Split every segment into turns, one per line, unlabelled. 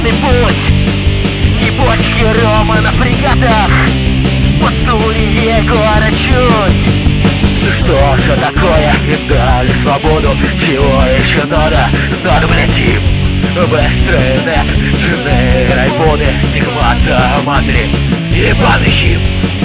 длинный путь. И бочки рома на фрегатах, посури город чуть. Ну что же такое, им дали свободу, чего еще надо? Надо, блядь, им быстрый жены, райфоны, стигмата, матери, ебаный хим.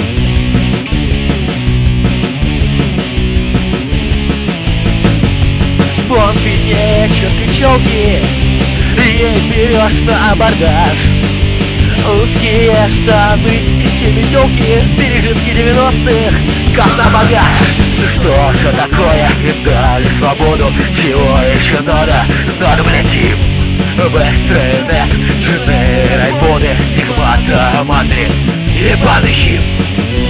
Бомби нечет и челки, ей берешь на абордаж. Узкие штаны и телетелки, пережитки 90-х, как на багаж. Ну что же такое, им дали свободу, чего еще надо? Надо, блядь, им быстрый жены, райфоны, стигмата, матери, ебаный хим.